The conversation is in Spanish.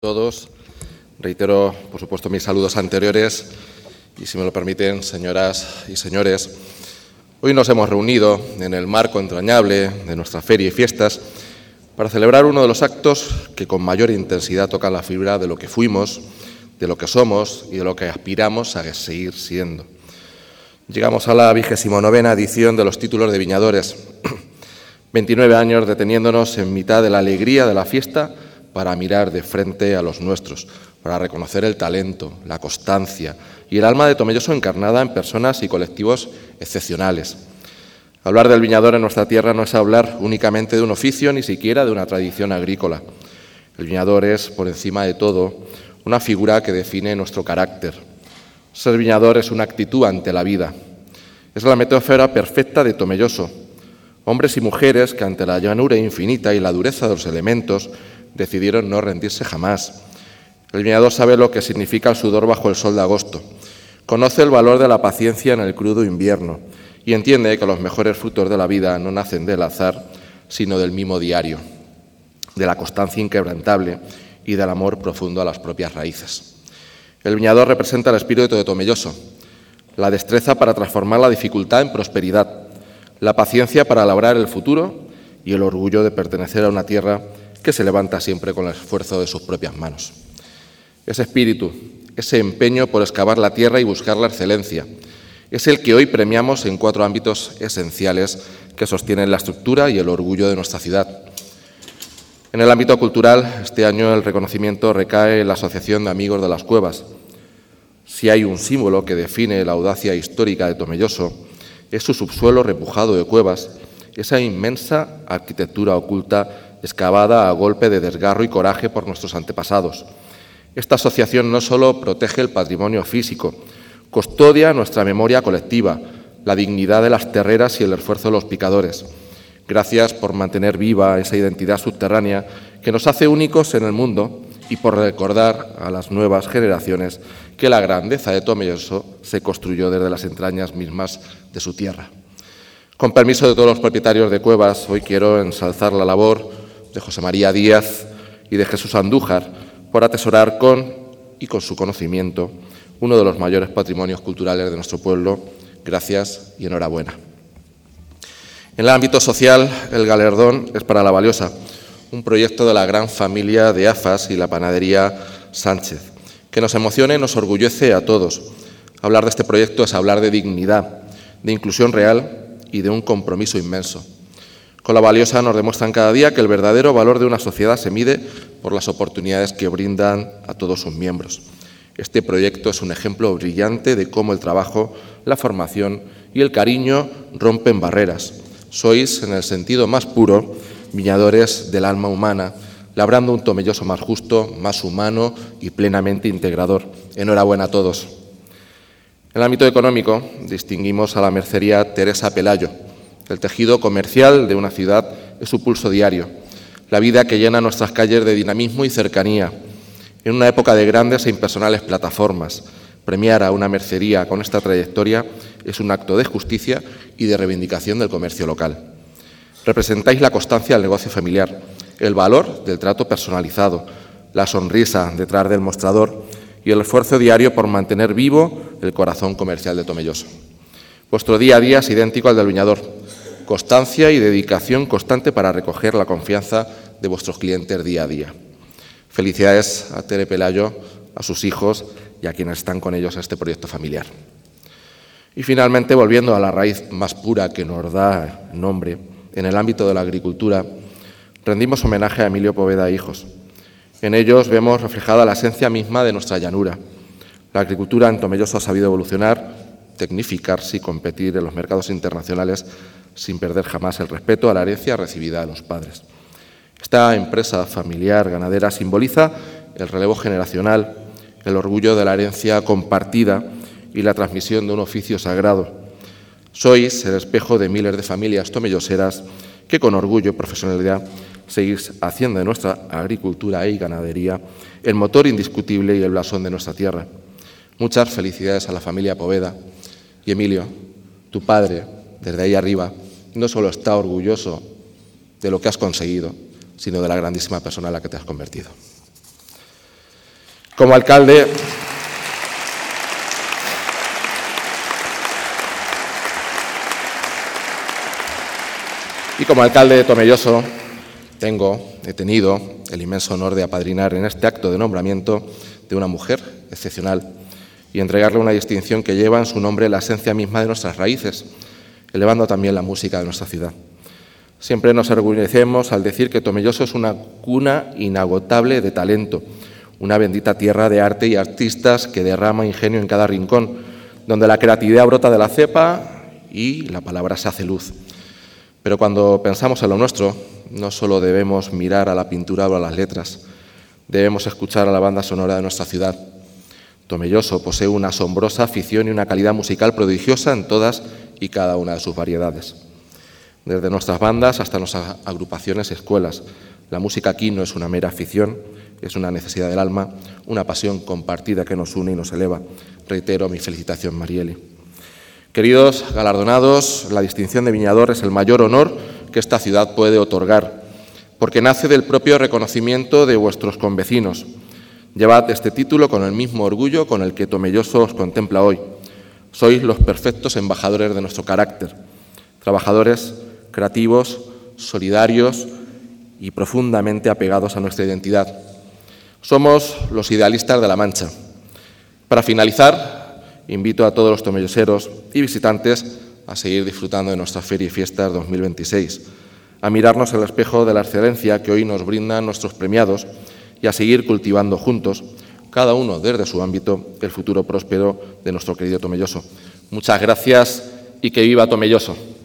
Todos, reitero, por supuesto, mis saludos anteriores y, si me lo permiten, señoras y señores, hoy nos hemos reunido en el marco entrañable de nuestra feria y fiestas para celebrar uno de los actos que con mayor intensidad tocan la fibra de lo que fuimos, de lo que somos y de lo que aspiramos a seguir siendo. Llegamos a la 29ª edición de los títulos de Viñadores, 29 años deteniéndonos en mitad de la alegría de la fiesta para mirar de frente a los nuestros, para reconocer el talento, la constancia y el alma de Tomelloso encarnada en personas y colectivos excepcionales. Hablar del viñador en nuestra tierra no es hablar únicamente de un oficio, ni siquiera de una tradición agrícola. El viñador es, por encima de todo, una figura que define nuestro carácter. Ser viñador es una actitud ante la vida. Es la metáfora perfecta de Tomelloso. Hombres y mujeres que ante la llanura infinita y la dureza de los elementos decidieron no rendirse jamás. El viñador sabe lo que significa el sudor bajo el sol de agosto, conoce el valor de la paciencia en el crudo invierno y entiende que los mejores frutos de la vida no nacen del azar, sino del mimo diario, de la constancia inquebrantable y del amor profundo a las propias raíces. El viñador representa el espíritu de Tomelloso, la destreza para transformar la dificultad en prosperidad, la paciencia para labrar el futuro y el orgullo de pertenecer a una tierra que se levanta siempre con el esfuerzo de sus propias manos. Ese espíritu, ese empeño por excavar la tierra y buscar la excelencia, es el que hoy premiamos en 4 ámbitos esenciales que sostienen la estructura y el orgullo de nuestra ciudad. En el ámbito cultural, este año el reconocimiento recae en la Asociación de Amigos de las Cuevas. Si hay un símbolo que define la audacia histórica de Tomelloso, es su subsuelo repujado de cuevas, esa inmensa arquitectura oculta excavada a golpe de desgarro y coraje por nuestros antepasados. Esta asociación no solo protege el patrimonio físico, custodia nuestra memoria colectiva, la dignidad de las terreras y el esfuerzo de los picadores. Gracias por mantener viva esa identidad subterránea que nos hace únicos en el mundo y por recordar a las nuevas generaciones que la grandeza de Tomelloso se construyó desde las entrañas mismas de su tierra. Con permiso de todos los propietarios de cuevas, hoy quiero ensalzar la labor de José María Díaz y de Jesús Andújar por atesorar con su conocimiento uno de los mayores patrimonios culturales de nuestro pueblo. Gracias y enhorabuena. En el ámbito social, el galardón es para La Valiosa, un proyecto de la gran familia de AFAS y la panadería Sánchez, que nos emociona y nos orgullece a todos. Hablar de este proyecto es hablar de dignidad, de inclusión real y de un compromiso inmenso. Con La Valiosa nos demuestran cada día que el verdadero valor de una sociedad se mide por las oportunidades que brindan a todos sus miembros. Este proyecto es un ejemplo brillante de cómo el trabajo, la formación y el cariño rompen barreras. Sois, en el sentido más puro, viñadores del alma humana, labrando un Tomelloso más justo, más humano y plenamente integrador. Enhorabuena a todos. En el ámbito económico, distinguimos a la mercería Teresa Pelayo. El tejido comercial de una ciudad es su pulso diario, la vida que llena nuestras calles de dinamismo y cercanía. En una época de grandes e impersonales plataformas, premiar a una mercería con esta trayectoria es un acto de justicia y de reivindicación del comercio local. Representáis la constancia del negocio familiar, el valor del trato personalizado, la sonrisa detrás del mostrador y el esfuerzo diario por mantener vivo el corazón comercial de Tomelloso. Vuestro día a día es idéntico al del viñador, constancia y dedicación constante para recoger la confianza de vuestros clientes día a día. Felicidades a Tere Pelayo, a sus hijos y a quienes están con ellos en este proyecto familiar. Y finalmente, volviendo a la raíz más pura que nos da nombre, en el ámbito de la agricultura, rendimos homenaje a Emilio Poveda e hijos. En ellos vemos reflejada la esencia misma de nuestra llanura. La agricultura en Tomelloso ha sabido evolucionar, tecnificarse y competir en los mercados internacionales sin perder jamás el respeto a la herencia recibida de los padres. Esta empresa familiar ganadera simboliza el relevo generacional, el orgullo de la herencia compartida y la transmisión de un oficio sagrado. Sois el espejo de miles de familias tomelloseras que con orgullo y profesionalidad seguís haciendo de nuestra agricultura y ganadería el motor indiscutible y el blasón de nuestra tierra. Muchas felicidades a la familia Poveda. Y Emilio, tu padre, desde ahí arriba, no solo está orgulloso de lo que has conseguido, sino de la grandísima persona en la que te has convertido. Como alcalde de Tomelloso, he tenido el inmenso honor de apadrinar en este acto de nombramiento de una mujer excepcional y entregarle una distinción que lleva en su nombre la esencia misma de nuestras raíces, elevando también la música de nuestra ciudad. Siempre nos enorgullecemos al decir que Tomelloso es una cuna inagotable de talento, una bendita tierra de arte y artistas que derrama ingenio en cada rincón, donde la creatividad brota de la cepa y la palabra se hace luz. Pero cuando pensamos en lo nuestro, no solo debemos mirar a la pintura o a las letras, debemos escuchar a la banda sonora de nuestra ciudad. Tomelloso posee una asombrosa afición y una calidad musical prodigiosa en todas y cada una de sus variedades. Desde nuestras bandas hasta nuestras agrupaciones y escuelas, la música aquí no es una mera afición, es una necesidad del alma, una pasión compartida que nos une y nos eleva. Reitero mi felicitación, Marieli. Queridos galardonados, la distinción de Viñador es el mayor honor que esta ciudad puede otorgar, porque nace del propio reconocimiento de vuestros convecinos. Llevad este título con el mismo orgullo con el que Tomelloso os contempla hoy. Sois los perfectos embajadores de nuestro carácter, trabajadores, creativos, solidarios y profundamente apegados a nuestra identidad. Somos los idealistas de La Mancha. Para finalizar, invito a todos los tomelloseros y visitantes a seguir disfrutando de nuestra Feria y Fiestas 2026, a mirarnos el espejo de la excelencia que hoy nos brindan nuestros premiados y a seguir cultivando juntos, cada uno desde su ámbito, el futuro próspero de nuestro querido Tomelloso. Muchas gracias y que viva Tomelloso.